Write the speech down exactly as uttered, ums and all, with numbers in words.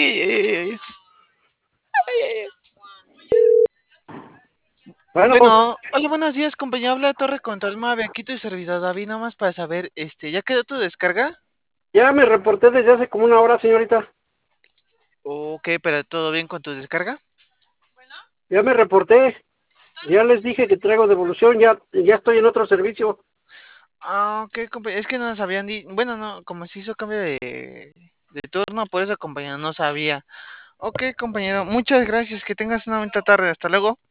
ay, ay. Bueno, Bueno, hola, buenos días, compañero. Habla Torre Control Mave, aquí tu servidor David, nada más para saber, este, ¿ya quedó tu descarga? ya me reporté desde hace como una hora, señorita. Ok, pero ¿todo bien con tu descarga? Ya me reporté. Ya les dije que traigo devolución. Ya, ya estoy en otro servicio. Ah, ok, compañero, es que no nos habían dicho, bueno, no, como se hizo cambio de, de turno, por eso, compañero, no sabía. Ok, compañero, muchas gracias, que tengas una bonita tarde, hasta luego.